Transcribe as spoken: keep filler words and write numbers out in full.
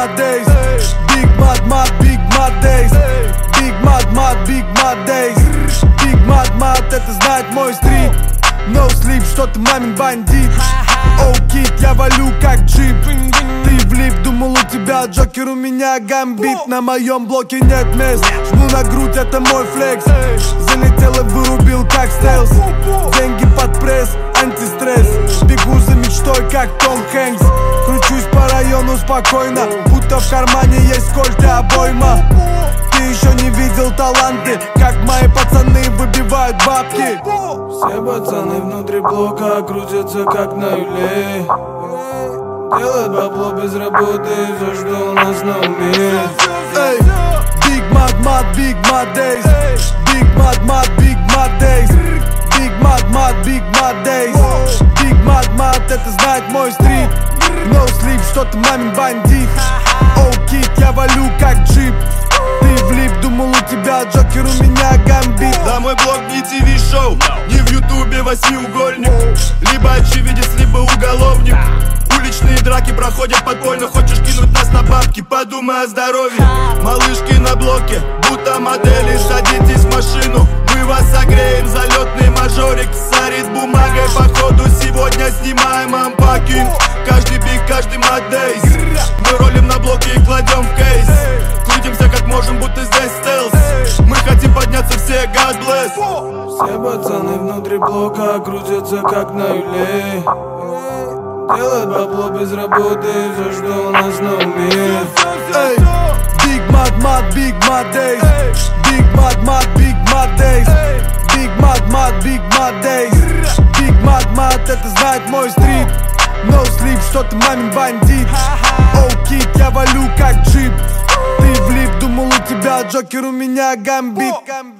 mad days. Big mad mad, big mad days. Big mad mad, big mad days. Big mad mad, это знает мой стрит. No sleep, что ты мамин бандит. Оу, кит, я валю как джип. Ты влип, думал у тебя джокер, у меня гамбит. На моем блоке нет мест, жму на грудь, это мой флекс. Залетел и вырубил как стелс. Деньги под пресс, антистресс. Бегу за мечтой, как Том Хэнкс. Кручусь по району спокойно, будто в кармане есть кольт и обойма. Ты еще не видел таланты, как мои пацаны выбивают бабки. Все пацаны внутри блока крутятся как на юле. Делают бабло без работы, все, что у нас на уме. Эй, big mad mad, big mad days. Big mad mad, big mad days. Big mad mad, big mad days. Big mad mad, это знает мой стрит. No sleep, что ты мамин бандит. Оу, кит, я валю как джип. Ты влип, думал у тебя джокер, у меня гамбит. Да, мой блог не ти ви-шоу, не в ютубе восьмиугольник. Либо очевидец, либо уголовник. Уличные драки проходят подпольно. Хочешь кинуть нас на бабки, подумай о здоровье. Малышки на блоке, будто модели. Садитесь в машину, мы вас согреем. Залетный мажорик сорит бумагой. Походу сегодня снимаем ампакинг. Каждый биг, каждый мадейс. Мы ролим на блоке и кладем в кейс. Крутимся как можем, будто здесь стелс. Мы хотим подняться все, God bless. Все пацаны внутри блока крутятся как на юле. Делают бабло без работы, все, что у нас на уме. Эй, big mad mad, big mad days. Big mad mad, big mad days. Big mad mad, big mad days. Big mad mad, это знает мой стрит. No sleep, что ты мамин бандит. Оу, кит, я валю как джип. Ты влип, думал у тебя джокер, у меня гамбит.